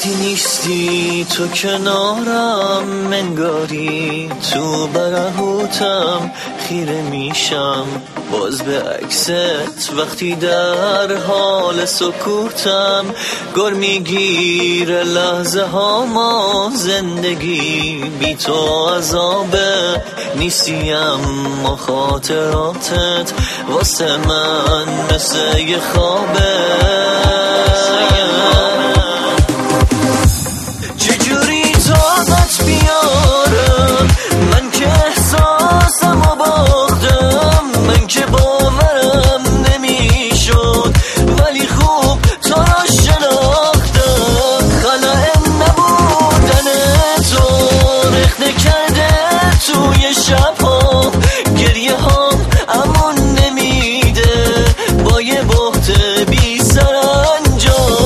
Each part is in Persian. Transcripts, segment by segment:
وقتی نیستی تو کنارم، منگاری تو برهوتم خیره میشم باز به عکست. وقتی در حال سکوتم گر میگیره لحظه ها، ما زندگی بی تو عذابه. نیستیم ما خاطراتت واسه من مثل یه خوابه. چجوری طاقت بیارم من که احساسم و باختم، من که باورم نمیشد ولی خوب تو را شناختم. خلأ نبودن تو رخنه کرده توی شبها، گریه هام امون نمیده با یه بحت بی سرانجام.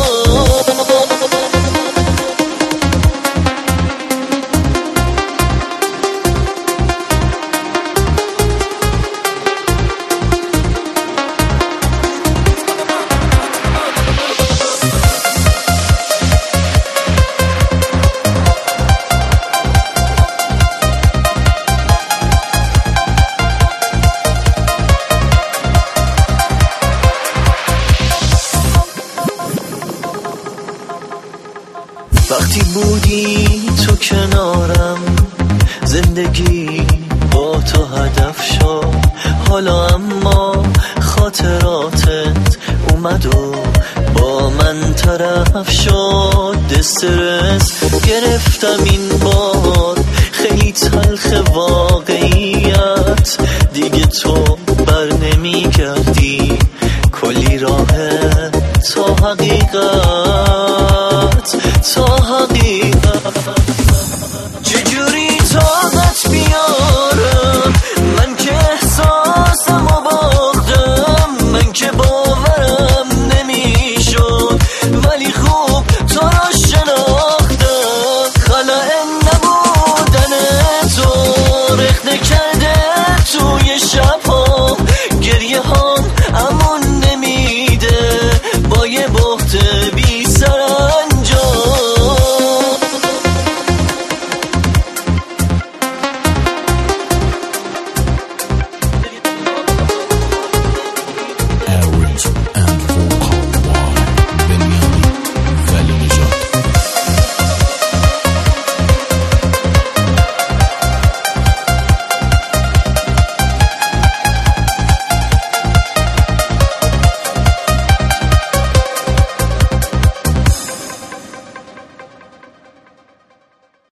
وقتی بودی تو کنارم زندگی با تو هدف شد، حالا اما خاطراتت اومد و با من طرف شد. استرس گرفتم این بار خیلی تلخ واقعیت، دیگه تو بر نمیگردی کلی راه تا حقیقت.